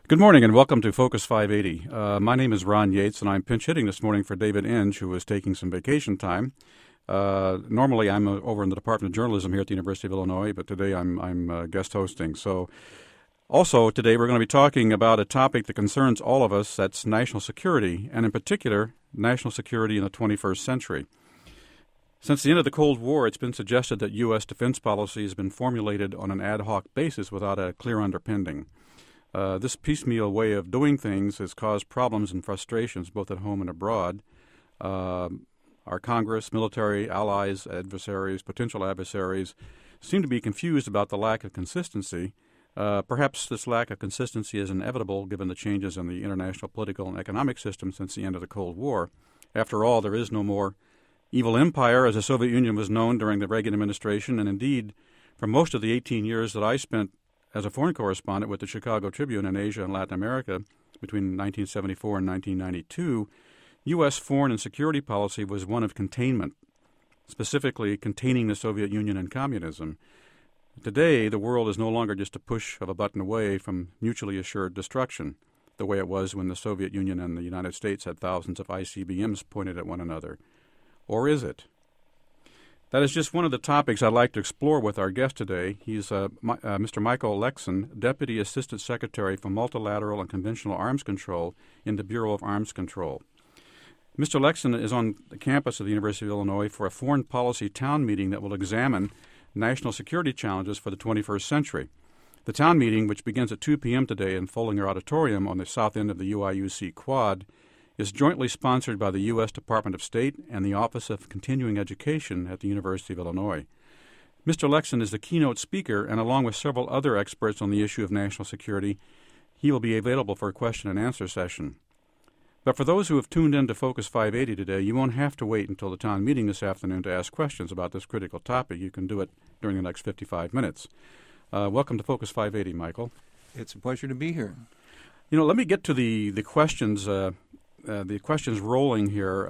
Good morning and welcome to Focus 580. My name is Ron Yates and I'm pinch hitting this morning for David Inge, who is taking some vacation time. Normally I'm over in the Department of Journalism here at the University of Illinois, but today I'm guest hosting. So also today we're going to be talking about a topic that concerns all of us, that's national security, and in particular, national security in the 21st century. Since the end of the Cold War, it's been suggested that U.S. defense policy has been formulated on an ad hoc basis without a clear underpinning. This piecemeal way of doing things has caused problems and frustrations both at home and abroad. Our Congress, military, allies, adversaries, potential adversaries seem to be confused about the lack of consistency. Perhaps this lack of consistency is inevitable given the changes in the international political and economic system since the end of the Cold War. After all, there is no more evil empire as the Soviet Union was known during the Reagan administration, and indeed, for most of the 18 years that I spent as a foreign correspondent with the Chicago Tribune in Asia and Latin America between 1974 and 1992, U.S. foreign and security policy was one of containment, specifically containing the Soviet Union and communism. Today, the world is no longer just a push of a button away from mutually assured destruction, the way it was when the Soviet Union and the United States had thousands of ICBMs pointed at one another. Or is it? That is just one of the topics I'd like to explore with our guest today. He's Mr. Michael Lexon, Deputy Assistant Secretary for Multilateral and Conventional Arms Control in the Bureau of Arms Control. Mr. Lexon is on the campus of the University of Illinois for a foreign policy town meeting that will examine national security challenges for the 21st century. The town meeting, which begins at 2 p.m. today in Follinger Auditorium on the south end of the UIUC Quad, is jointly sponsored by the U.S. Department of State and the Office of Continuing Education at the University of Illinois. Mr. Lexon is the keynote speaker, and along with several other experts on the issue of national security, he will be available for a question and answer session. But for those who have tuned in to Focus 580 today, you won't have to wait until the town meeting this afternoon to ask questions about this critical topic. You can do it during the next 55 minutes. Welcome to Focus 580, Michael. It's a pleasure to be here. You know, let me get to the questions. The questions rolling here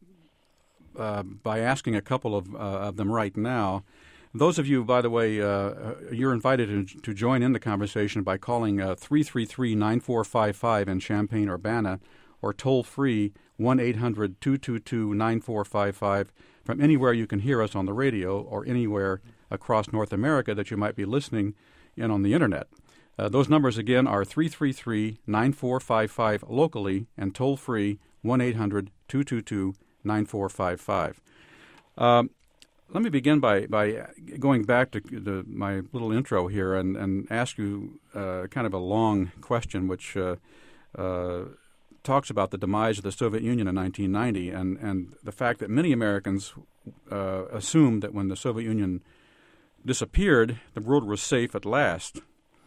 by asking a couple of them right now. Those of you, by the way, you're invited to join in the conversation by calling 333-9455 in Champaign-Urbana or toll-free 1-800-222-9455 from anywhere you can hear us on the radio or anywhere across North America that you might be listening in on the Internet. Those numbers, again, are 333-9455 locally and toll-free 1-800-222-9455. Let me begin by going back to my little intro here and ask you kind of a long question which talks about the demise of the Soviet Union in 1990 and the fact that many Americans assumed that when the Soviet Union disappeared, the world was safe at last.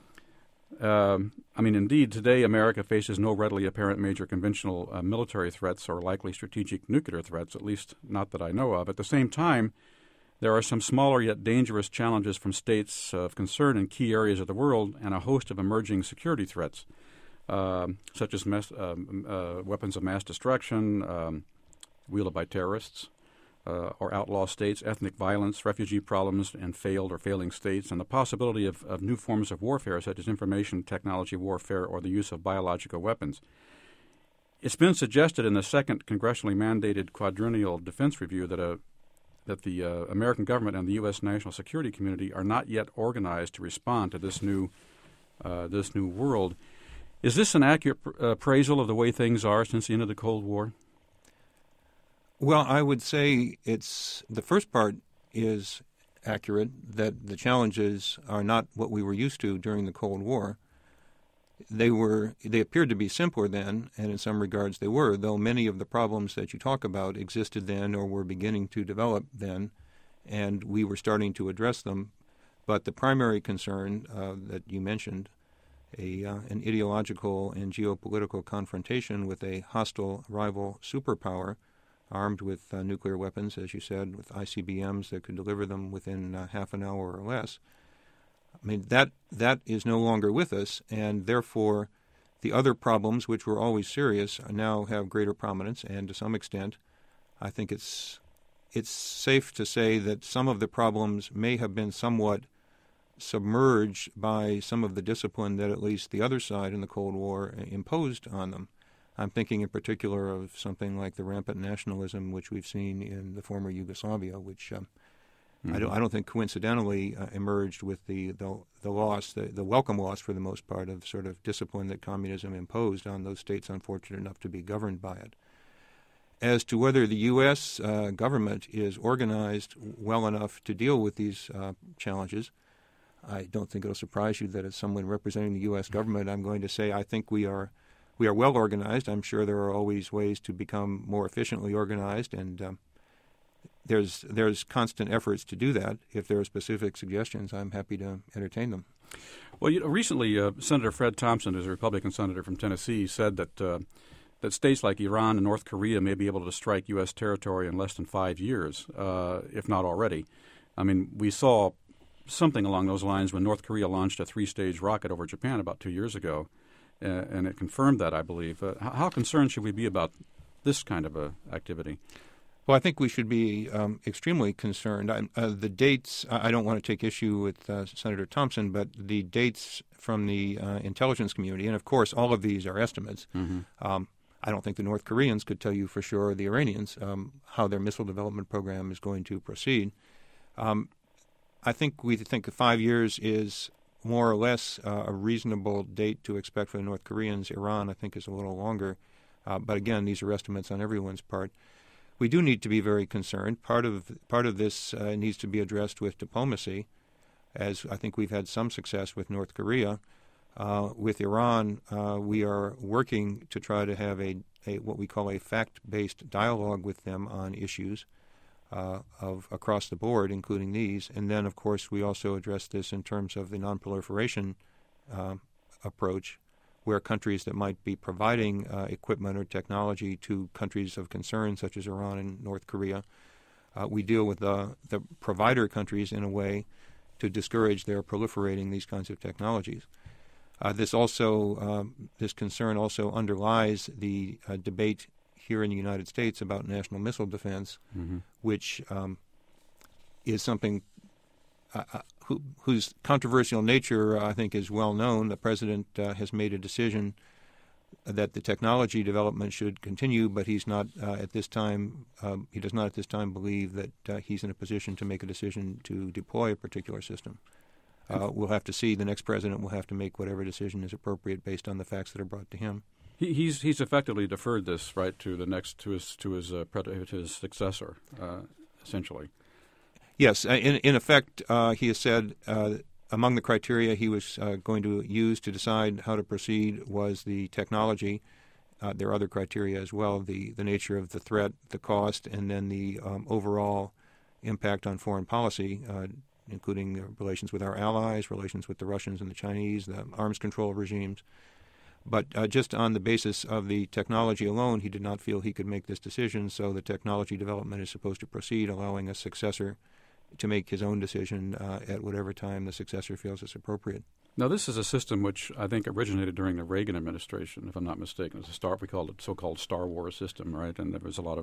Indeed, today America faces no readily apparent major conventional military threats or likely strategic nuclear threats, at least not that I know of. At the same time, there are some smaller yet dangerous challenges from states of concern in key areas of the world and a host of emerging security threats, such as weapons of mass destruction, wielded by terrorists, or outlaw states, ethnic violence, refugee problems, and failed or failing states, and the possibility of new forms of warfare such as information technology warfare or the use of biological weapons. It's been suggested in the second congressionally mandated quadrennial defense review that the American government and the U.S. national security community are not yet organized to respond to this new world. Is this an accurate appraisal of the way things are since the end of the Cold War? Well, I would say the first part is accurate, that the challenges are not what we were used to during the Cold War. They appeared to be simpler then, and in some regards they were, though many of the problems that you talk about existed then or were beginning to develop then, and we were starting to address them. But the primary concern that you mentioned, an ideological and geopolitical confrontation with a hostile rival superpower, armed with nuclear weapons, as you said, with ICBMs that could deliver them within half an hour or less. I mean, that is no longer with us, and therefore the other problems, which were always serious, now have greater prominence, and to some extent, I think it's safe to say that some of the problems may have been somewhat submerged by some of the discipline that at least the other side in the Cold War imposed on them. I'm thinking in particular of something like the rampant nationalism which we've seen in the former Yugoslavia, which I don't think coincidentally emerged with the loss, the welcome loss for the most part of sort of discipline that communism imposed on those states unfortunate enough to be governed by it. As to whether the U.S. Government is organized well enough to deal with these challenges, I don't think it'll surprise you that as someone representing the U.S. government, I'm going to say I think we are well organized. I'm sure there are always ways to become more efficiently organized, and there's constant efforts to do that. If there are specific suggestions, I'm happy to entertain them. Well, recently, Senator Fred Thompson, who's a Republican senator from Tennessee, said that states like Iran and North Korea may be able to strike U.S. territory in less than 5 years, if not already. I mean, we saw something along those lines when North Korea launched a 3-stage rocket over Japan about 2 years ago, and it confirmed that, I believe. How concerned should we be about this kind of activity? Well, I think we should be extremely concerned. The dates, I don't want to take issue with Senator Thompson, but the dates from the intelligence community, and of course all of these are estimates. Mm-hmm. I don't think the North Koreans could tell you for sure, or the Iranians, how their missile development program is going to proceed. I think we think 5 years is more or less a reasonable date to expect for the North Koreans. Iran, I think, is a little longer. But again, these are estimates on everyone's part. We do need to be very concerned. Part of this needs to be addressed with diplomacy, as I think we've had some success with North Korea. With Iran, we are working to try to have a what we call a fact-based dialogue with them on issues of across the board, including these. And then, of course, we also address this in terms of the nonproliferation approach, where countries that might be providing equipment or technology to countries of concern, such as Iran and North Korea, we deal with the provider countries in a way to discourage their proliferating these kinds of technologies. This concern also underlies the debate here in the United States about national missile defense, mm-hmm. which is something whose controversial nature, I think, is well known. The president has made a decision that the technology development should continue, but he's not at this time. He does not at this time believe that he's in a position to make a decision to deploy a particular system. We'll have to see. The next president will have to make whatever decision is appropriate based on the facts that are brought to him. He's effectively deferred this right to the next to his successor, essentially. Yes, in effect, he has said among the criteria he was going to use to decide how to proceed was the technology. There are other criteria as well: the nature of the threat, the cost, and then the overall impact on foreign policy, including relations with our allies, relations with the Russians and the Chinese, the arms control regimes. But just on the basis of the technology alone, he did not feel he could make this decision, so the technology development is supposed to proceed, allowing a successor to make his own decision at whatever time the successor feels is appropriate. Now, this is a system which I think originated during the Reagan administration, if I'm not mistaken. It's we called it so-called Star Wars system, right? And there was a lot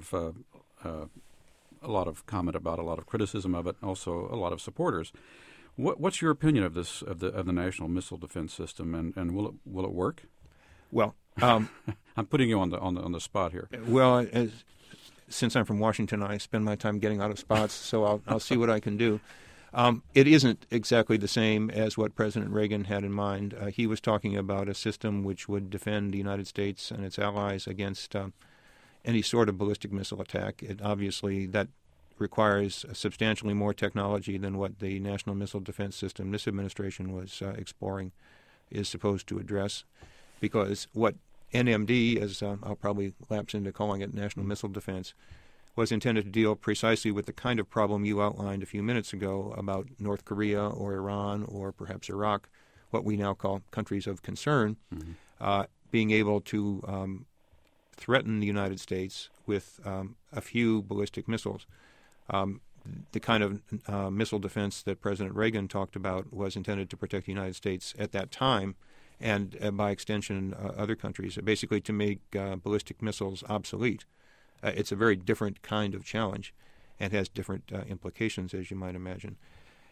of comment about, a lot of criticism of it, also a lot of supporters. What's your opinion of this of the national missile defense system, and will it work? Well, I'm putting you on the spot here. Well, since I'm from Washington, I spend my time getting out of spots, so I'll see what I can do. It isn't exactly the same as what President Reagan had in mind. He was talking about a system which would defend the United States and its allies against any sort of ballistic missile attack. Obviously, that requires substantially more technology than what the National Missile Defense System this administration was exploring is supposed to address, because what NMD, as I'll probably lapse into calling it, National Missile Defense, was intended to deal precisely with the kind of problem you outlined a few minutes ago about North Korea or Iran or perhaps Iraq, what we now call countries of concern, mm-hmm. Being able to threaten the United States with a few ballistic missiles. The kind of missile defense that President Reagan talked about was intended to protect the United States at that time, and by extension other countries, basically to make ballistic missiles obsolete. It's a very different kind of challenge and has different implications, as you might imagine.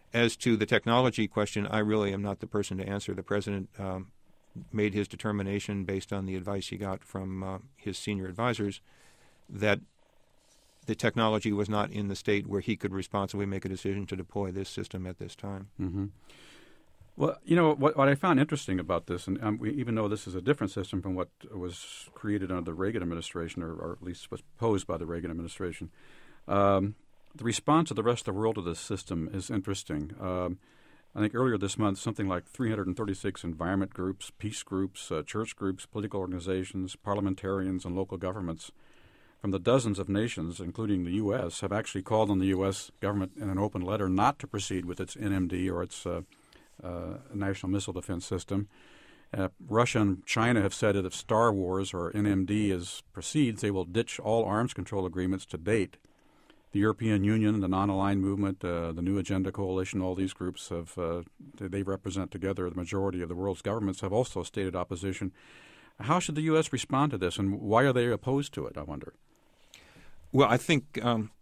As to the technology question, I really am not the person to answer. The President made his determination based on the advice he got from his senior advisors that the technology was not in the state where he could responsibly make a decision to deploy this system at this time. Mm-hmm. Well, what I found interesting about this, and even though this is a different system from what was created under the Reagan administration, or at least was posed by the Reagan administration, the response of the rest of the world to this system is interesting. I think earlier this month, something like 336 environment groups, peace groups, church groups, political organizations, parliamentarians, and local governments from the dozens of nations, including the U.S., have actually called on the U.S. government in an open letter not to proceed with its NMD or its National Missile Defense System. Russia and China have said that if Star Wars or NMD proceeds, they will ditch all arms control agreements to date. The European Union, the Non-Aligned Movement, the New Agenda Coalition, all these groups they represent together the majority of the world's governments, have also stated opposition. How should the U.S. respond to this, and why are they opposed to it, I wonder? Well, I think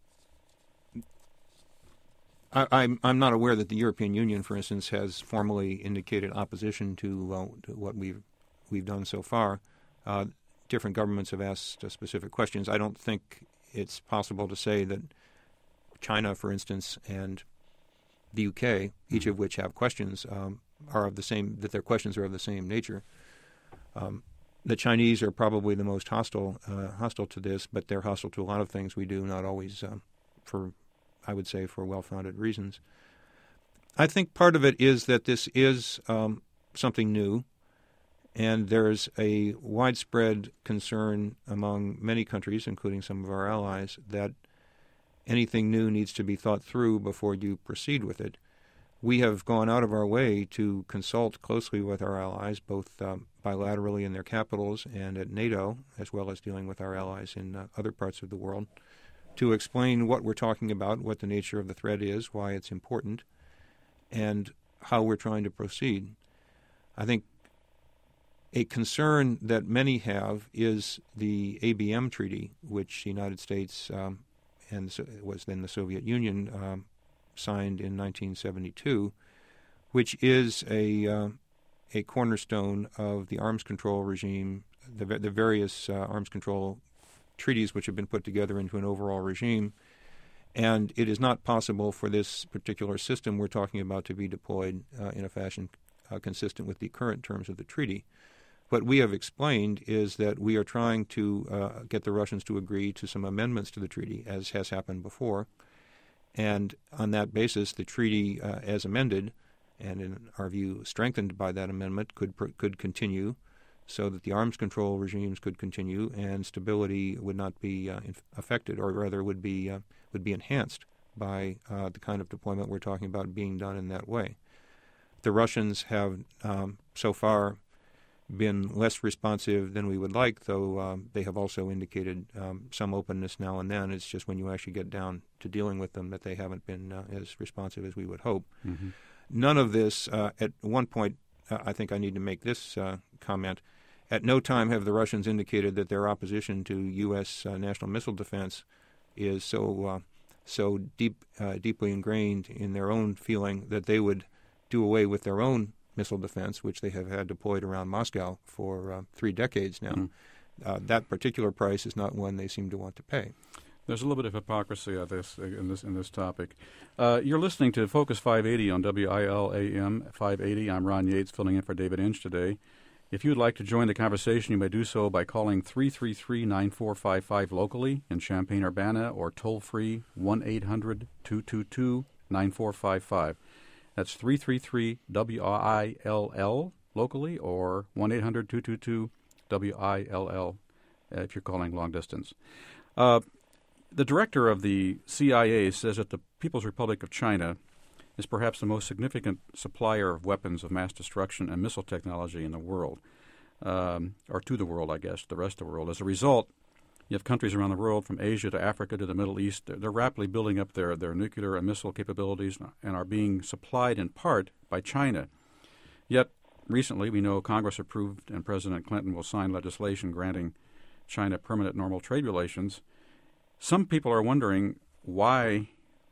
I'm not aware that the European Union, for instance, has formally indicated opposition to what we've done so far. Different governments have asked specific questions. I don't think it's possible to say that China, for instance, and the UK, each of which have questions, are of the same. That their questions are of the same nature. The Chinese are probably the most hostile to this, but they're hostile to a lot of things we do, not always for well-founded reasons. I think part of it is that this is something new, and there's a widespread concern among many countries, including some of our allies, that anything new needs to be thought through before you proceed with it. We have gone out of our way to consult closely with our allies, both bilaterally in their capitals and at NATO, as well as dealing with our allies in other parts of the world, to explain what we're talking about, what the nature of the threat is, why it's important, and how we're trying to proceed. I think a concern that many have is the ABM Treaty, which the United States and was then the Soviet Union signed in 1972, which is a cornerstone of the arms control regime, the various arms control treaties which have been put together into an overall regime. And it is not possible for this particular system we're talking about to be deployed in a fashion consistent with the current terms of the treaty. What we have explained is that we are trying to get the Russians to agree to some amendments to the treaty, as has happened before. And on that basis, the treaty, as amended, and in our view strengthened by that amendment, could continue, so that the arms control regimes could continue and stability would not be affected, or rather would be enhanced by the kind of deployment we're talking about being done in that way. The Russians have so far been less responsive than we would like, though they have also indicated some openness now and then. It's just when you actually get down to dealing with them that they haven't been as responsive as we would hope. Mm-hmm. None of this, at one point, I think I need to make this comment. At no time have the Russians indicated that their opposition to U.S. national missile defense is so deeply ingrained in their own feeling that they would do away with their own missile defense, which they have had deployed around Moscow for 3 decades now. Mm-hmm. That particular price is not one they seem to want to pay. There's a little bit of hypocrisy in this topic. You're listening to Focus 580 on WILAM 580. I'm Ron Yates, filling in for David Inge today. If you'd like to join the conversation, you may do so by calling 333-9455 locally in Champaign-Urbana, or toll-free 1-800-222-9455. That's 333-WILL locally, or 1-800-222-WILL if you're calling long distance. The director of the CIA says that the People's Republic of China is perhaps the most significant supplier of weapons of mass destruction and missile technology in the world, or to the world, I guess, the rest of the world. As a result, you have countries around the world, from Asia to Africa to the Middle East. They're rapidly building up their nuclear and missile capabilities and are being supplied in part by China. Yet, recently, we know Congress approved and President Clinton will sign legislation granting China permanent normal trade relations. Some people are wondering why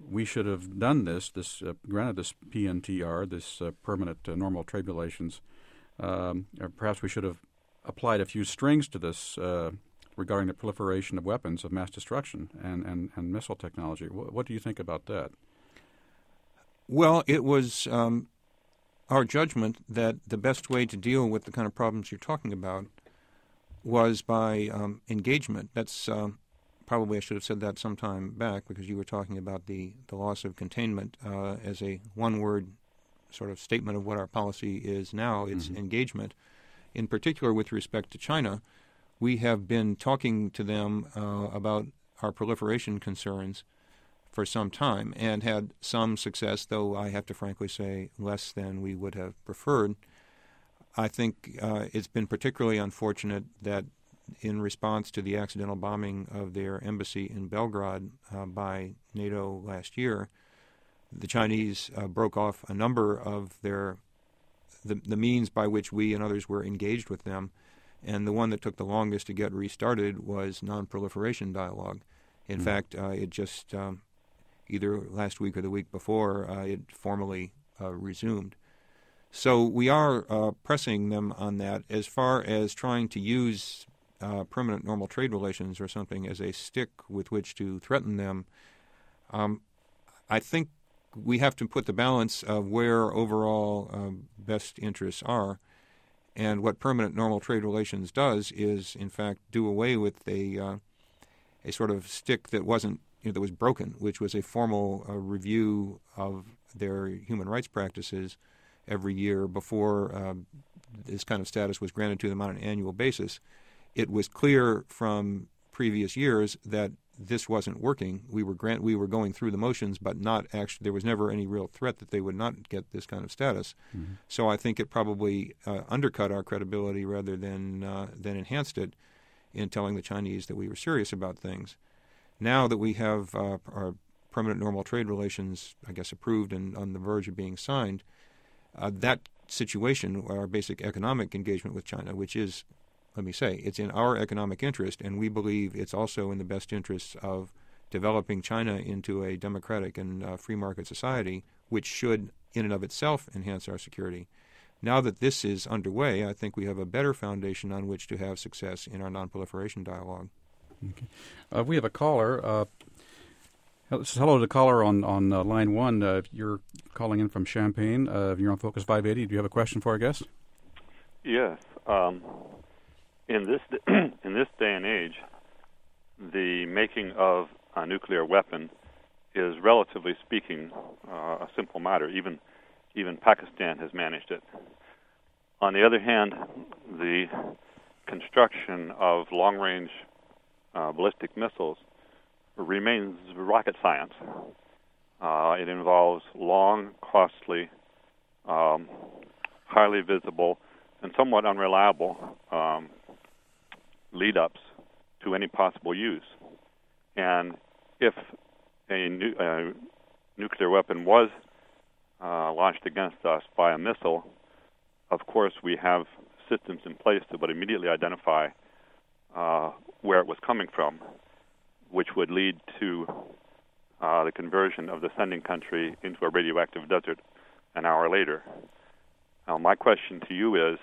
we should have done granted this PNTR, this permanent normal trade relations. Or perhaps we should have applied a few strings to this regarding the proliferation of weapons of mass destruction and missile technology. What do you think about that? Well, it was our judgment that the best way to deal with the kind of problems you're talking about was by engagement. That's probably I should have said that some time back, because you were talking about the loss of containment as a one-word sort of statement of what our policy is now. It's engagement. In particular, with respect to China, we have been talking to them about our proliferation concerns for some time and had some success, though I have to frankly say less than we would have preferred. I think it's been particularly unfortunate that in response to the accidental bombing of their embassy in Belgrade by NATO last year, the Chinese broke off a number of the means by which we and others were engaged with them, and the one that took the longest to get restarted was non-proliferation dialogue. In fact, it just either last week or the week before, it formally resumed. So we are pressing them on that. As far as trying to use permanent normal trade relations or something as a stick with which to threaten them, I think we have to put the balance of where overall best interests are. And what permanent normal trade relations does is, in fact, do away with a sort of stick that wasn't that was broken, which was a formal review of their human rights practices every year before this kind of status was granted to them on an annual basis. It was clear from previous years that this wasn't working. We were going through the motions, but not actually. There was never any real threat that they would not get this kind of status. Mm-hmm. So I think it probably undercut our credibility rather than enhanced it in telling the Chinese that we were serious about things. Now that we have our permanent normal trade relations, I guess, approved and on the verge of being signed, that situation, our basic economic engagement with China, which is, let me say, it's in our economic interest, and we believe it's also in the best interests of developing China into a democratic and free market society, which should, in and of itself, enhance our security. Now that this is underway, I think we have a better foundation on which to have success in our non-proliferation dialogue. Okay. We have a caller. Hello to the caller on line one. You're calling in from Champaign. You're on Focus 580. Do you have a question for our guest? Yes. In this day and age, the making of a nuclear weapon is, relatively speaking, a simple matter. Even Pakistan has managed it. On the other hand, the construction of long-range ballistic missiles remains rocket science. It involves long, costly, highly visible, and somewhat unreliable lead-ups to any possible use. And if a nuclear weapon was launched against us by a missile, of course we have systems in place that would immediately identify where it was coming from, which would lead to the conversion of the sending country into a radioactive desert an hour later. Now, my question to you is,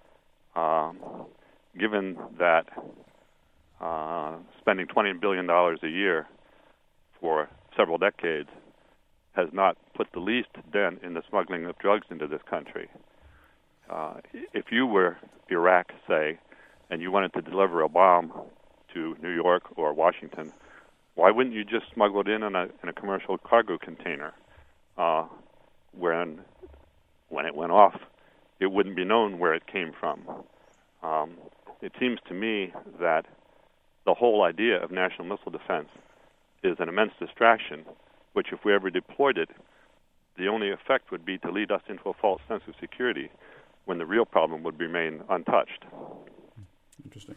given that spending $20 billion a year for several decades has not put the least dent in the smuggling of drugs into this country, if you were Iraq, say, and you wanted to deliver a bomb to New York or Washington, why wouldn't you just smuggle it in a commercial cargo container? When it went off, it wouldn't be known where it came from. It seems to me that the whole idea of national missile defense is an immense distraction, which if we ever deployed it, the only effect would be to lead us into a false sense of security when the real problem would remain untouched. Interesting.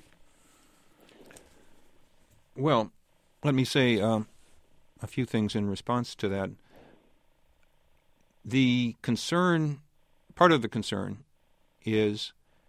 Well, let me say a few things in response to that. The concern, part of the concern, is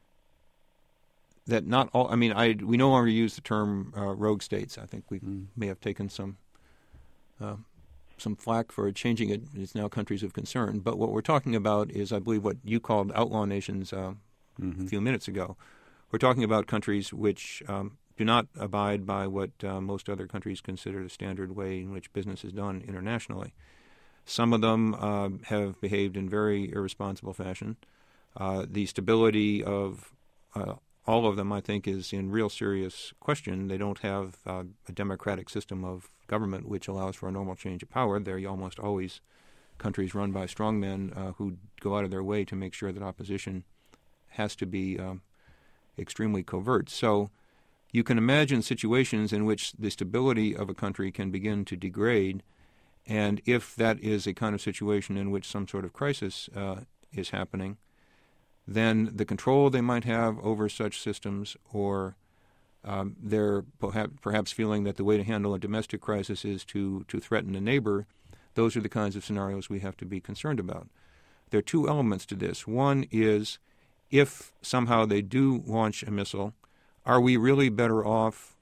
that not all, we no longer use the term rogue states. I think we may have taken some some flack for changing it. It's now countries of concern. But what we're talking about is, I believe, what you called outlaw nations a few minutes ago. We're talking about countries which do not abide by what most other countries consider the standard way in which business is done internationally. Some of them have behaved in very irresponsible fashion. The stability of all of them, I think, is in real serious question. They don't have a democratic system of government which allows for a normal change of power. They're almost always countries run by strongmen who go out of their way to make sure that opposition has to be extremely covert. So you can imagine situations in which the stability of a country can begin to degrade, and if that is a kind of situation in which some sort of crisis is happening, then the control they might have over such systems, or they're perhaps feeling that the way to handle a domestic crisis is to threaten a neighbor, those are the kinds of scenarios we have to be concerned about. There are two elements to this. One is, if somehow they do launch a missile, are we really better off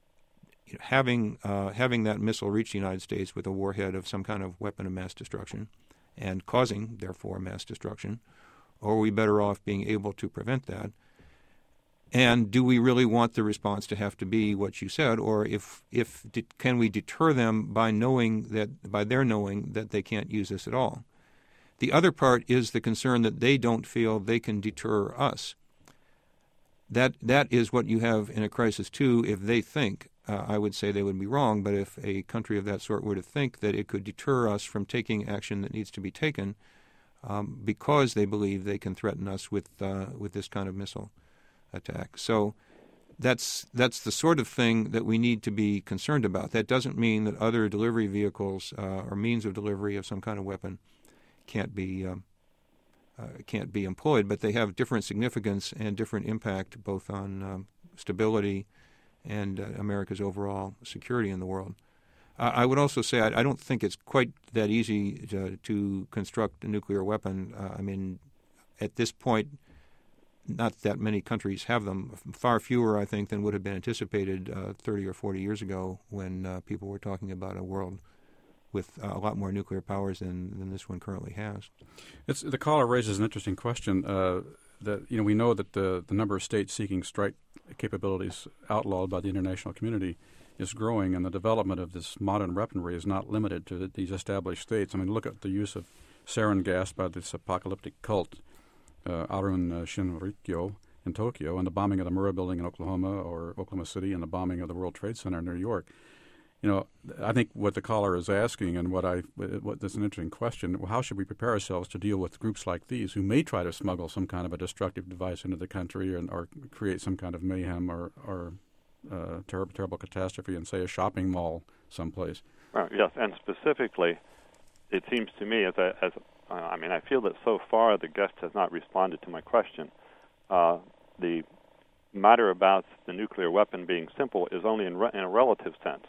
having that missile reach the United States with a warhead of some kind of weapon of mass destruction and causing, therefore, mass destruction? Or are we better off being able to prevent that? And do we really want the response to have to be what you said, or can we deter them by their knowing that they can't use this at all? The other part is the concern that they don't feel they can deter us. That is what you have in a crisis too. If they think, I would say they would be wrong, but if a country of that sort were to think that it could deter us from taking action that needs to be taken, because they believe they can threaten us with this kind of missile attack. So that's the sort of thing that we need to be concerned about. That doesn't mean that other delivery vehicles or means of delivery of some kind of weapon can't be employed, but they have different significance and different impact both on stability and America's overall security in the world. I would also say I don't think it's quite that easy to construct a nuclear weapon. I mean, at this point, not that many countries have them. Far fewer, I think, than would have been anticipated 30 or 40 years ago when people were talking about a world with a lot more nuclear powers than this one currently has. The caller raises an interesting question. That we know that the number of states seeking strike capabilities outlawed by the international community is growing, and the development of this modern weaponry is not limited to these established states. I mean, look at the use of sarin gas by this apocalyptic cult, Arun Shinrikyo in Tokyo, and the bombing of the Murrah Building in Oklahoma or Oklahoma City, and the bombing of the World Trade Center in New York. I think what the caller is asking, and what that's an interesting question. How should we prepare ourselves to deal with groups like these who may try to smuggle some kind of a destructive device into the country, or create some kind of mayhem or terrible catastrophe in, say, a shopping mall someplace? Yes, and specifically, it seems to me I feel that so far the guest has not responded to my question. The matter about the nuclear weapon being simple is only in a relative sense.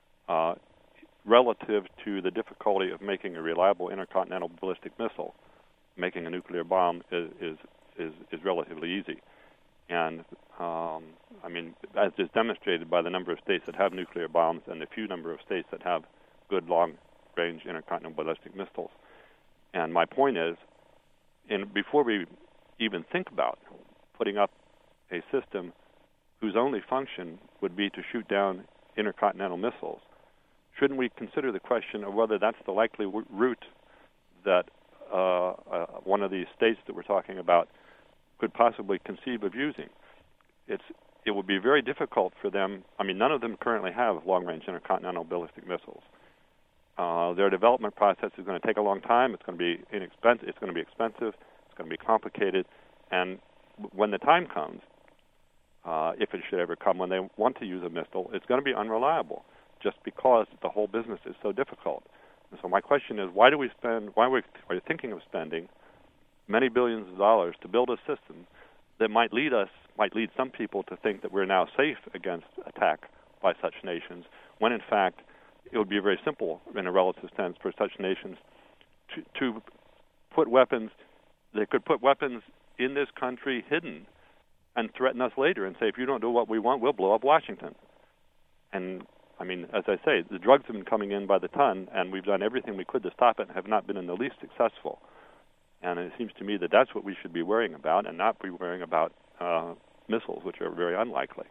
Relative to the difficulty of making a reliable intercontinental ballistic missile, making a nuclear bomb is relatively easy. And, as is demonstrated by the number of states that have nuclear bombs and the few number of states that have good long-range intercontinental ballistic missiles. And my point is, before we even think about putting up a system whose only function would be to shoot down intercontinental missiles, shouldn't we consider the question of whether that's the likely route that one of these states that we're talking about could possibly conceive of using? It would be very difficult for them. I mean, none of them currently have long-range intercontinental ballistic missiles. Their development process is going to take a long time. It's going to be inexpensive. It's going to be expensive. It's going to be complicated. And when the time comes, if it should ever come, when they want to use a missile, it's going to be unreliable, just because the whole business is so difficult. And so my question is, why are we thinking of spending many billions of dollars to build a system that might lead some people to think that we're now safe against attack by such nations, when in fact it would be very simple in a relative sense for such nations to put weapons. They could put weapons in this country hidden and threaten us later and say, if you don't do what we want, we'll blow up Washington. And I mean, as I say, the drugs have been coming in by the ton, and we've done everything we could to stop it and have not been in the least successful. And it seems to me that that's what we should be worrying about, and not be worrying about missiles, which are very unlikely.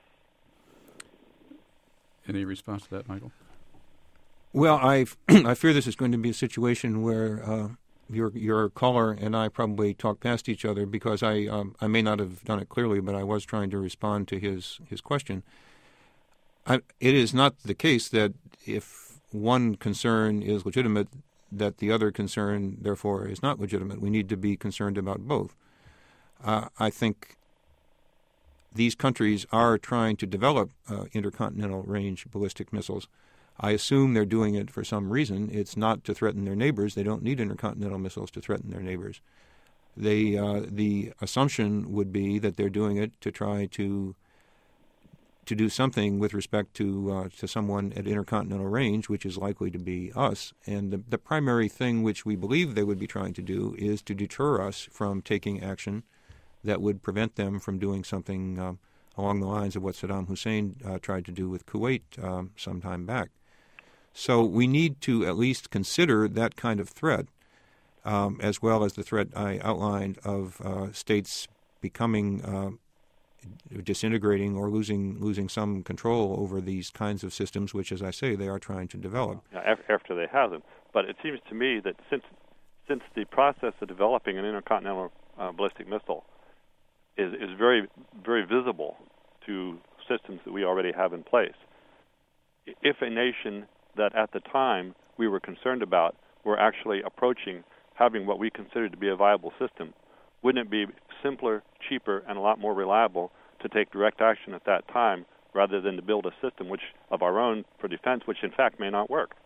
Any response to that, Michael? Well, I fear this is going to be a situation where your caller and I probably talk past each other, because I may not have done it clearly, but I was trying to respond to his question. It is not the case that if one concern is legitimate, that the other concern, therefore, is not legitimate. We need to be concerned about both. I think these countries are trying to develop intercontinental range ballistic missiles. I assume they're doing it for some reason. It's not to threaten their neighbors. They don't need intercontinental missiles to threaten their neighbors. The assumption would be that they're doing it to try to do something with respect to someone at intercontinental range, which is likely to be us. And the primary thing which we believe they would be trying to do is to deter us from taking action that would prevent them from doing something along the lines of what Saddam Hussein tried to do with Kuwait some time back. So we need to at least consider that kind of threat, as well as the threat I outlined of states becoming disintegrating or losing some control over these kinds of systems, which, as I say, they are trying to develop. After they have them. But it seems to me that since the process of developing an intercontinental ballistic missile is very, very visible to systems that we already have in place, if a nation that at the time we were concerned about were actually approaching having what we considered to be a viable system, wouldn't it be simpler, cheaper, and a lot more reliable to take direct action at that time rather than to build a system of our own for defense, which in fact may not work?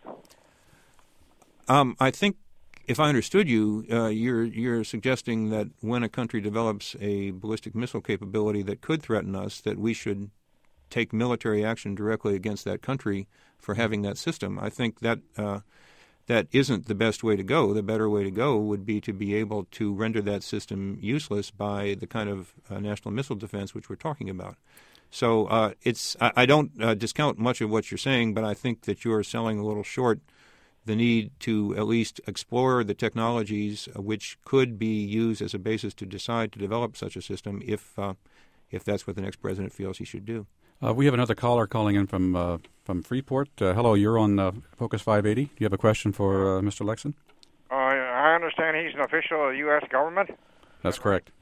I think, if I understood you, you're suggesting that when a country develops a ballistic missile capability that could threaten us, that we should take military action directly against that country for having that system. I think that that isn't the best way to go. The better way to go would be to be able to render that system useless by the kind of national missile defense which we're talking about. So I don't discount much of what you're saying, but I think that you're selling a little short the need to at least explore the technologies which could be used as a basis to decide to develop such a system if that's what the next president feels he should do. We have another caller calling in from Freeport. Hello, you're on Focus 580. Do you have a question for Mr. Lexon? I understand he's an official of the U.S. government. That's correct.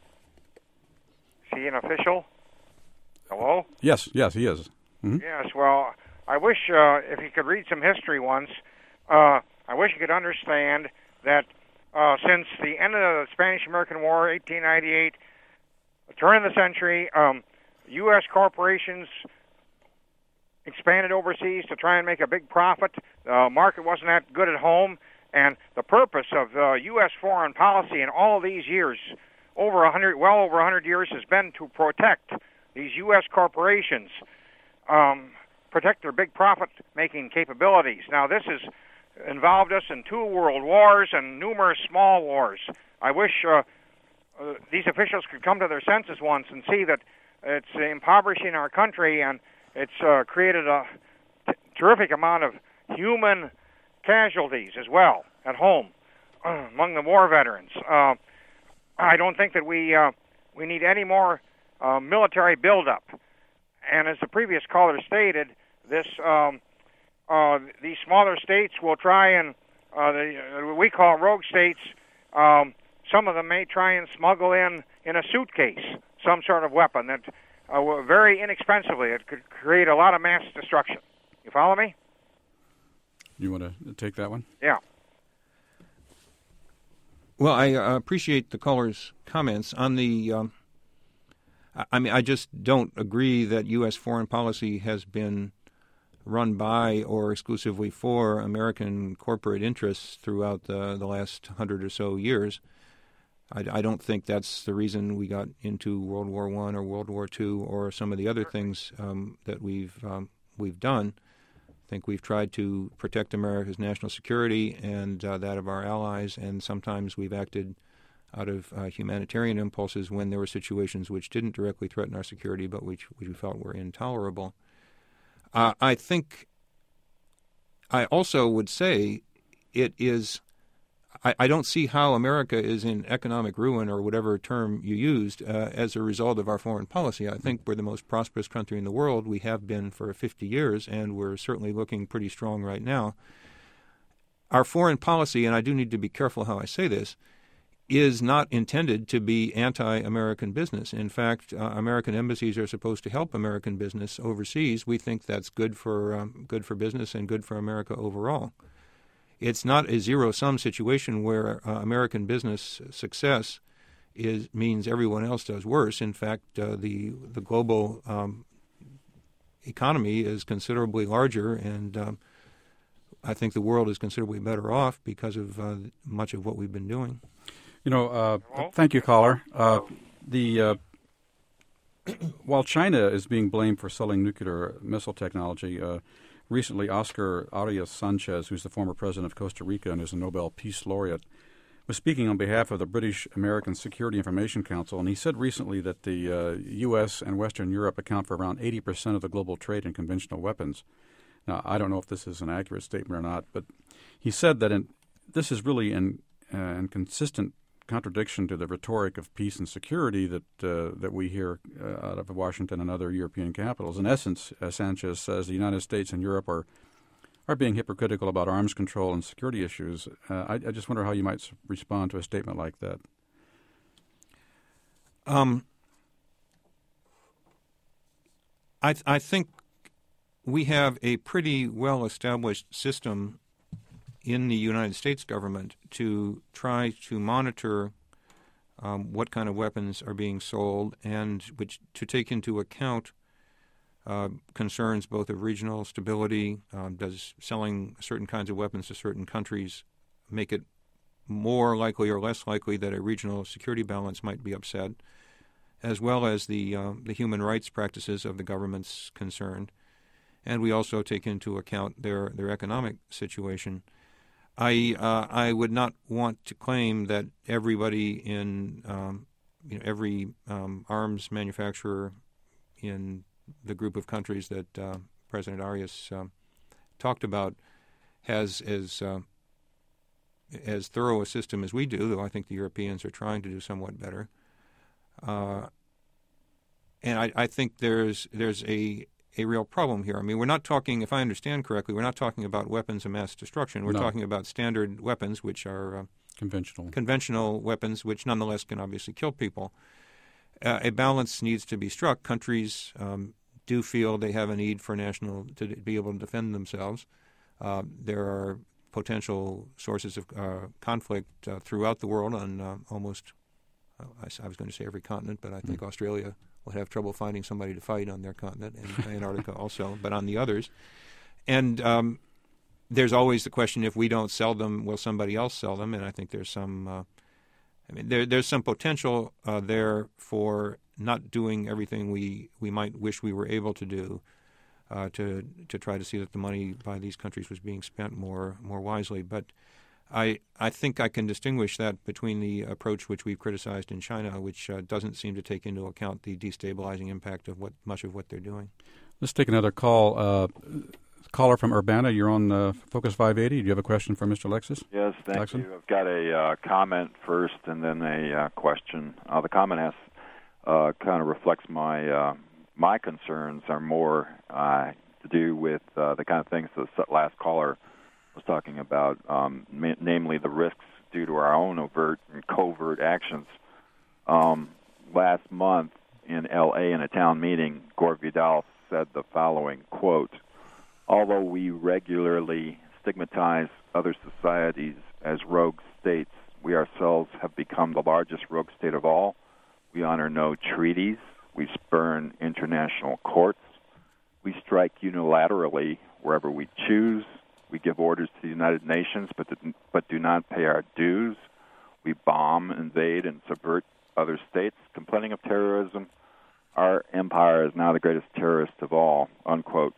Is he an official? Hello? Yes, he is. Mm-hmm. Yes, well, I wish if he could read some history once, I wish he could understand that since the end of the Spanish-American War, 1898, turn of the century, U.S. corporations expanded overseas to try and make a big profit. The market wasn't that good at home, and the purpose of U.S. foreign policy in all of these years, well over 100 years, has been to protect these U.S. corporations, protect their big profit-making capabilities. Now, this has involved us in 2 world wars and numerous small wars. I wish these officials could come to their senses once and see that it's impoverishing our country, and it's created a terrific amount of human casualties as well at home among the war veterans. I don't think that we need any more military buildup. And as the previous caller stated, these smaller states will try and we call rogue states. Some of them may try and smuggle in a suitcase some sort of weapon that very inexpensively it could create a lot of mass destruction. You follow me? You want to take that one? Yeah. Well, I appreciate the caller's comments on the. I just don't agree that U.S. foreign policy has been run by or exclusively for American corporate interests throughout the last 100 or so years. I don't think that's the reason we got into World War I or World War II or some of the other things that we've done. I think we've tried to protect America's national security and that of our allies, and sometimes we've acted out of humanitarian impulses when there were situations which didn't directly threaten our security but which we felt were intolerable. I think I also would say it is. I don't see how America is in economic ruin, or whatever term you used, as a result of our foreign policy. I think we're the most prosperous country in the world. We have been for 50 years, and we're certainly looking pretty strong right now. Our foreign policy, and I do need to be careful how I say this, is not intended to be anti-American business. In fact, American embassies are supposed to help American business overseas. We think that's good for business and good for America overall. It's not a zero-sum situation where American business success means everyone else does worse. In fact, the global economy is considerably larger, and I think the world is considerably better off because of much of what we've been doing. Thank you, caller. While China is being blamed for selling nuclear missile technology, recently, Oscar Arias Sanchez, who's the former president of Costa Rica and is a Nobel Peace Laureate, was speaking on behalf of the British-American Security Information Council, and he said recently that the U.S. and Western Europe account for around 80% of the global trade in conventional weapons. Now, I don't know if this is an accurate statement or not, but he said that this is really in consistent contradiction to the rhetoric of peace and security that we hear out of Washington and other European capitals. In essence, as Sanchez says, the United States and Europe are being hypocritical about arms control and security issues. I just wonder how you might respond to a statement like that. I think we have a pretty well-established system in the United States government to try to monitor what kind of weapons are being sold, and which to take into account concerns both of regional stability. Does selling certain kinds of weapons to certain countries make it more likely or less likely that a regional security balance might be upset, as well as the human rights practices of the governments concerned. And we also take into account their economic situation. I would not want to claim that everybody in every arms manufacturer in the group of countries that President Arias talked about has as thorough a system as we do, though I think the Europeans are trying to do somewhat better. And I think there's a real problem here. I mean, we're not talking, if I understand correctly, we're not talking about weapons of mass destruction. We're talking about standard weapons, which are conventional weapons, which nonetheless can obviously kill people. A balance needs to be struck. Countries do feel they have a need for to be able to defend themselves. There are potential sources of conflict throughout the world on almost, I was going to say every continent, but I think Australia would have trouble finding somebody to fight on their continent, and Antarctica also, but on the others. And there's always the question, if we don't sell them, will somebody else sell them? And I think there's some there's some potential there for not doing everything we might wish we were able to do to try to see that the money by these countries was being spent more wisely. But I think I can distinguish that between the approach which we've criticized in China, which doesn't seem to take into account the destabilizing impact of much of what they're doing. Let's take another call. Caller from Urbana, you're on Focus 580. Do you have a question for Mr. Lexus? Yes, thank you. I've got a comment first and then a question. The comment kind of reflects my concerns are more to do with the kind of things the last caller was talking about, namely the risks due to our own overt and covert actions. Last month in L.A. in a town meeting, Gore Vidal said the following, quote, "Although we regularly stigmatize other societies as rogue states, we ourselves have become the largest rogue state of all. We honor no treaties. We spurn international courts. We strike unilaterally wherever we choose. We give orders to the United Nations but do not pay our dues. We bomb, invade, and subvert other states. Complaining of terrorism, our empire is now the greatest terrorist of all," unquote.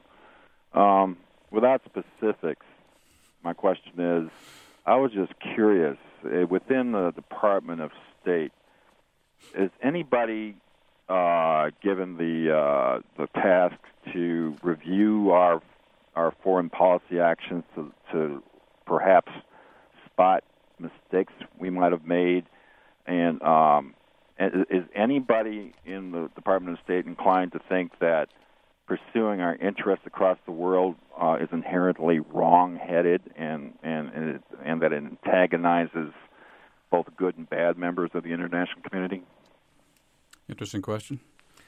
Without specifics, my question is, I was just curious, within the Department of State, is anybody given the task to review our our foreign policy actions to perhaps spot mistakes we might have made? And is anybody in the Department of State inclined to think that pursuing our interests across the world is inherently wrong-headed and that it antagonizes both good and bad members of the international community? Interesting question.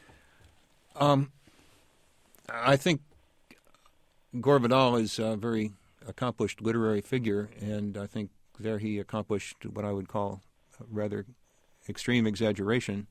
I think Gore Vidal is a very accomplished literary figure, and I think there he accomplished what I would call a rather extreme exaggeration.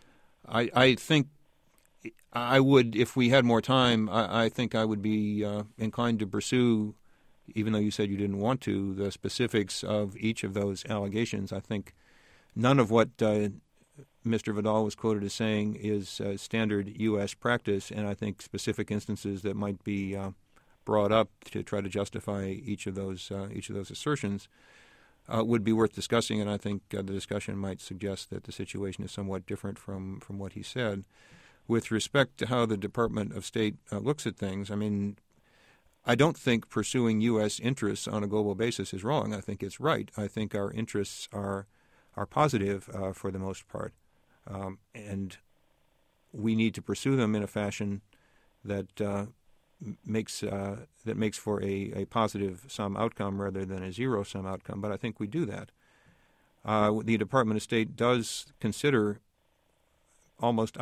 I think I would, if we had more time, I think I would be inclined to pursue, even though you said you didn't want to, the specifics of each of those allegations. I think none of what Mr. Vidal was quoted as saying is standard U.S. practice, and I think specific instances that might be brought up to try to justify each of those assertions would be worth discussing, and I think the discussion might suggest that the situation is somewhat different from what he said. With respect to how the Department of State looks at things, I mean, I don't think pursuing U.S. interests on a global basis is wrong. I think it's right. I think our interests are positive for the most part. And we need to pursue them in a fashion that makes for a positive sum outcome rather than a zero sum outcome. But I think we do that. The Department of State does consider almost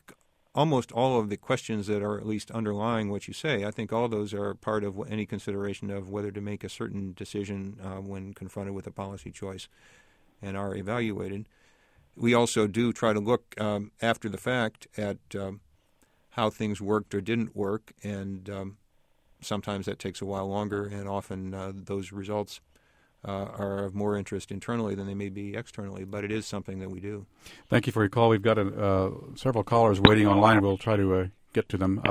all of the questions that are at least underlying what you say. I think all those are part of any consideration of whether to make a certain decision when confronted with a policy choice and are evaluated. We also do try to look after the fact at how things worked or didn't work, and sometimes that takes a while longer, and often those results are of more interest internally than they may be externally, but it is something that we do. Thank you for your call. We've got several callers waiting online. We'll try to get to them.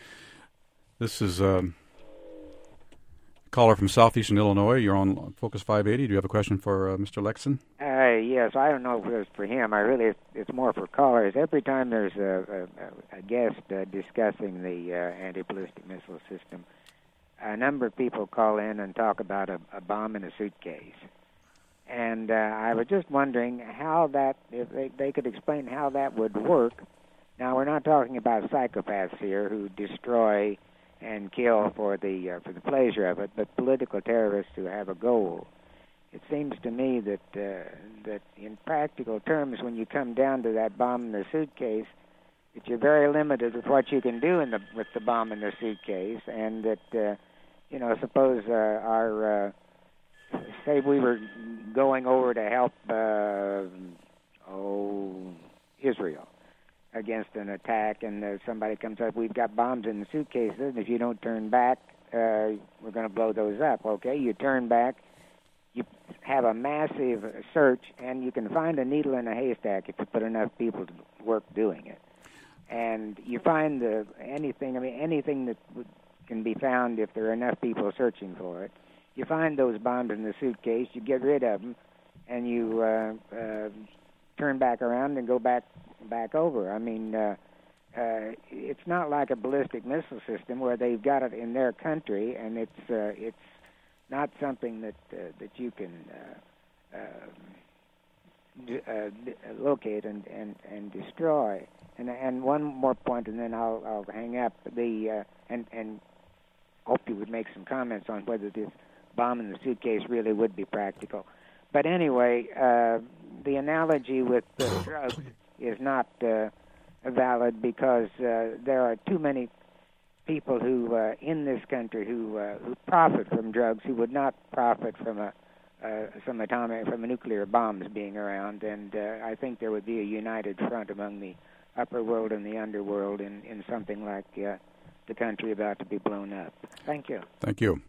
This is a caller from southeastern Illinois. You're on Focus 580. Do you have a question for Mr. Lexon? Yes, I don't know if it was for him. It's more for callers. Every time there's a guest discussing the anti-ballistic missile system, a number of people call in and talk about a bomb in a suitcase. And I was just wondering how that, if they could explain how that would work. Now, we're not talking about psychopaths here who destroy and kill for the pleasure of it, but political terrorists who have a goal. It seems to me that that in practical terms, when you come down to that bomb in the suitcase, that you're very limited with what you can do with the bomb in the suitcase, and that suppose say we were going over to help Israel against an attack, and somebody comes up, we've got bombs in the suitcases, and if you don't turn back, we're going to blow those up. Okay, you turn back, you have a massive search, and you can find a needle in a haystack if you put enough people to work doing it. And you find anything that can be found if there are enough people searching for it. You find those bombs in the suitcase, you get rid of them, and you turn back around and go back over. I mean, it's not like a ballistic missile system where they've got it in their country, and it's not something that you can locate and destroy. And one more point, and then I'll hang up. And hope you would make some comments on whether this bomb in the suitcase really would be practical. But anyway, the analogy with drugs is not valid because there are too many people who in this country who profit from drugs who would not profit from from nuclear bombs being around, and I think there would be a united front among the upper world and the underworld in something like the country about to be blown up. Thank you. Thank you.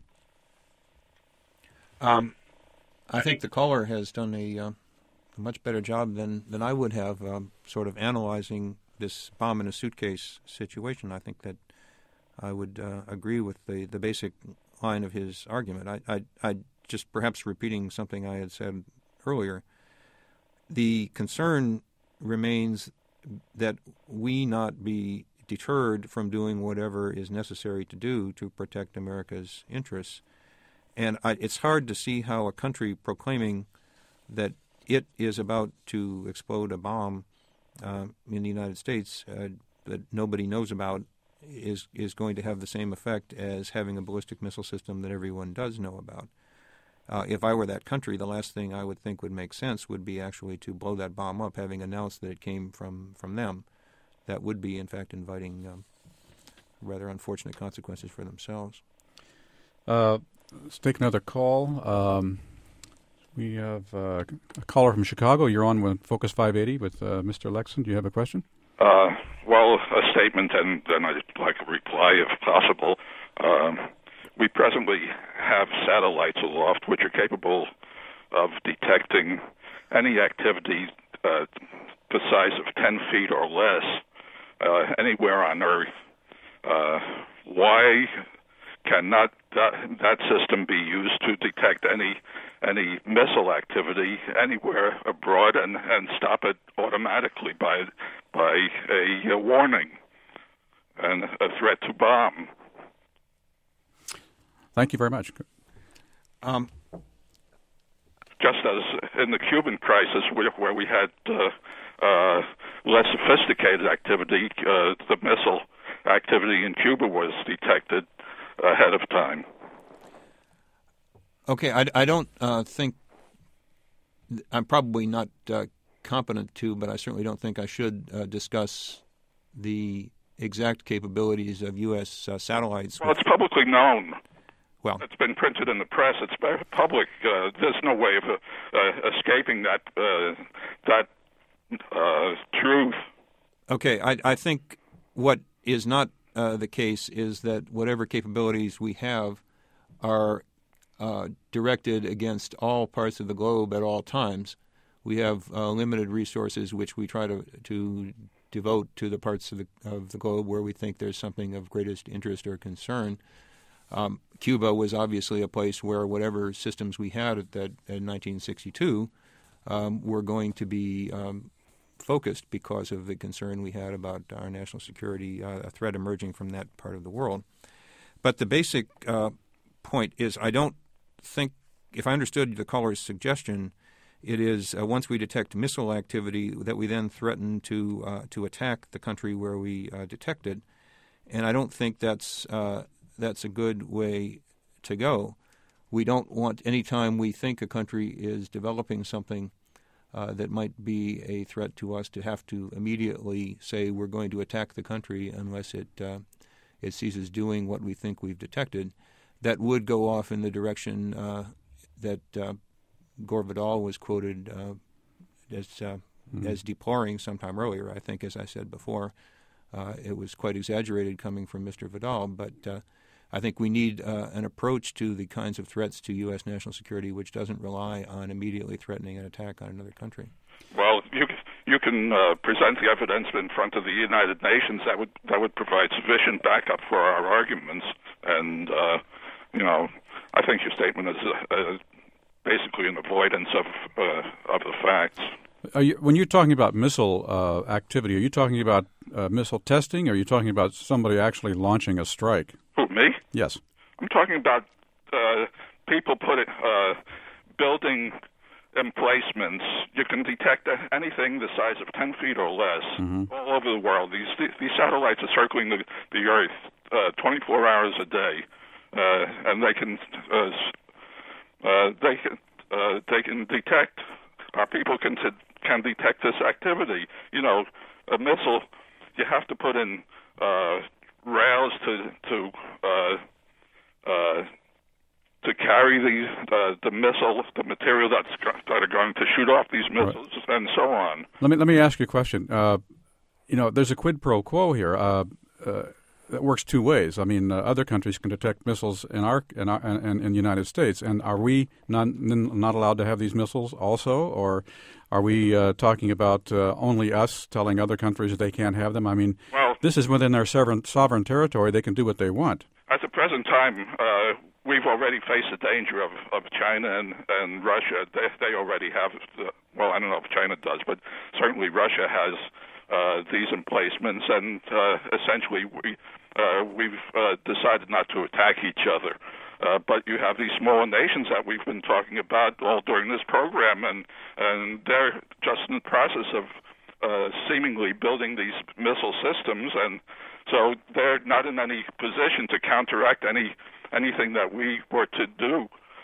I think the caller has done a much better job than I would have sort of analyzing this bomb in a suitcase situation. I think that I would agree with the basic line of his argument. I just perhaps repeating something I had said earlier. The concern remains that we not be deterred from doing whatever is necessary to do to protect America's interests. And it's hard to see how a country proclaiming that it is about to explode a bomb in the United States that nobody knows about is going to have the same effect as having a ballistic missile system that everyone does know about. If I were that country, the last thing I would think would make sense would be actually to blow that bomb up, having announced that it came from them. That would be, in fact, inviting rather unfortunate consequences for themselves. Let's take another call. We have a caller from Chicago. You're on with Focus 580 with Mr. Lexon. Do you have a question? Well, a statement, and then I'd like a reply if possible. We presently have satellites aloft which are capable of detecting any activity the size of 10 feet or less anywhere on Earth. Why cannot that system be used to detect any missile activity anywhere abroad and stop it automatically by a warning and a threat to bomb? Thank you very much. Just as in the Cuban crisis, where we had less sophisticated activity, the missile activity in Cuba was detected ahead of time. Okay, I don't think I'm probably not competent to, but I certainly don't think I should discuss the exact capabilities of U.S. satellites. Well, it's publicly known. Well, it's been printed in the press. It's very public. There's no way of escaping that truth. Okay, I think what is not the case is that whatever capabilities we have are directed against all parts of the globe at all times. We have limited resources which we try to devote to the parts of the globe where we think there's something of greatest interest or concern. Cuba was obviously a place where whatever systems we had in 1962 were going to be focused because of the concern we had about our national security, a threat emerging from that part of the world. But the basic point is I don't think, if I understood the caller's suggestion, it is once we detect missile activity that we then threaten to attack the country where we detect it. And I don't think that's a good way to go. We don't want, any time we think a country is developing something that might be a threat to us, to have to immediately say we're going to attack the country unless it ceases doing what we think we've detected. That would go off in the direction that Gore Vidal was quoted as deploring sometime earlier. I think, as I said before, it was quite exaggerated coming from Mr. Vidal, but I think we need an approach to the kinds of threats to U.S. national security which doesn't rely on immediately threatening an attack on another country. Well, you can present the evidence in front of the United Nations that would provide sufficient backup for our arguments, and I think your statement is basically an avoidance of the facts. When you're talking about missile activity, are you talking about missile testing, or are you talking about somebody actually launching a strike? Who, me? Yes. I'm talking about people building emplacements. You can detect anything the size of 10 feet or less all over the world. These satellites are circling the Earth 24 hours a day, and they can detect. Our people can detect this activity. A missile, you have to put in rails to carry the missile, the material that are going to shoot off these missiles, and so on. Let me ask you a question. There's a quid pro quo here. That works two ways. I mean, other countries can detect missiles in the United States, and are we not allowed to have these missiles also, or are we talking about only us telling other countries they can't have them? I mean, this is within their sovereign territory. They can do what they want. At the present time, we've already faced the danger of China and Russia. They already have. I don't know if China does, but certainly Russia has these emplacements, and essentially we've decided not to attack each other. But you have these smaller nations that we've been talking about all during this program, and they're just in the process of seemingly building these missile systems, and so they're not in any position to counteract anything that we were to do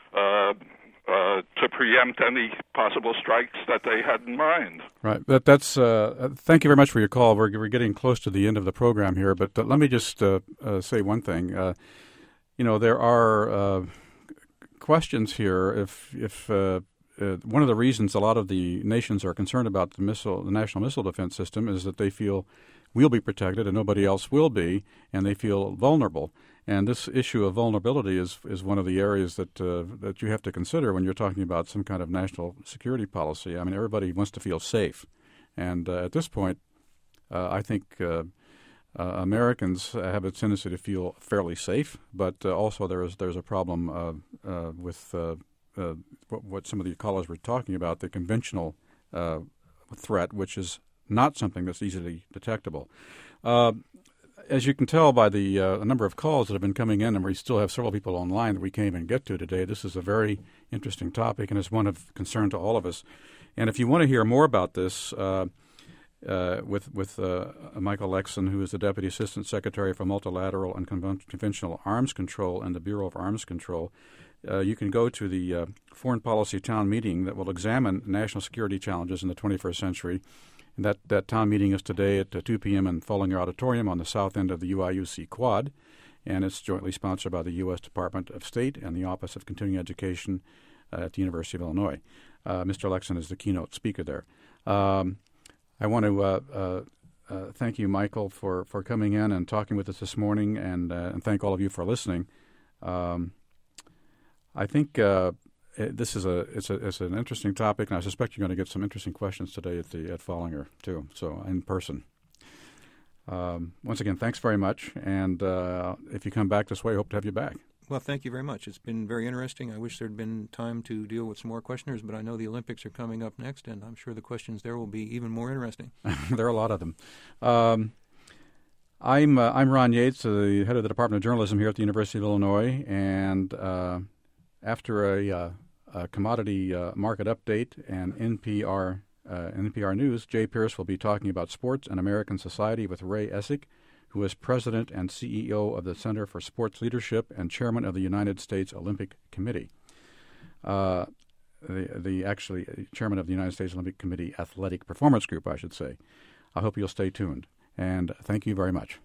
to preempt any possible strikes that they had in mind. Right. That's. Thank you very much for your call. We're getting close to the end of the program here, but let me just say one thing. There are questions here. If one of the reasons a lot of the nations are concerned about the National Missile Defense System is that they feel we'll be protected and nobody else will be, and they feel vulnerable. And this issue of vulnerability is one of the areas that you have to consider when you're talking about some kind of national security policy. I mean, everybody wants to feel safe, and at this point, I think Americans have a tendency to feel fairly safe, but also there's a problem with what some of the callers were talking about, the conventional threat, which is not something that's easily detectable. As you can tell by the number of calls that have been coming in, and we still have several people online that we can't even get to today, this is a very interesting topic, and it's one of concern to all of us. And if you want to hear more about this with Michael Lexon, who is the Deputy Assistant Secretary for Multilateral and Conventional Arms Control in the Bureau of Arms Control, you can go to the Foreign Policy Town Meeting that will examine national security challenges in the 21st century. And that town meeting is today at 2 p.m. in Follinger Auditorium on the south end of the UIUC Quad, and it's jointly sponsored by the U.S. Department of State and the Office of Continuing Education at the University of Illinois. Mr. Lexon is the keynote speaker there. I want to thank you, Michael, for coming in and talking with us this morning, and thank all of you for listening. I think this is it's an interesting topic, and I suspect you're going to get some interesting questions today at Follinger too. So in person. Once again, thanks very much, and if you come back this way, I hope to have you back. Well, thank you very much. It's been very interesting. I wish there had been time to deal with some more questioners, but I know the Olympics are coming up next, and I'm sure the questions there will be even more interesting. There are a lot of them. I'm Ron Yates, the head of the Department of Journalism here at the University of Illinois, and after a commodity market update and NPR News, Jay Pierce will be talking about sports and American society with Ray Essig, who is president and CEO of the Center for Sports Leadership and chairman of the United States Olympic Committee. Actually chairman of the United States Olympic Committee Athletic Performance Group, I should say. I hope you'll stay tuned, and thank you very much.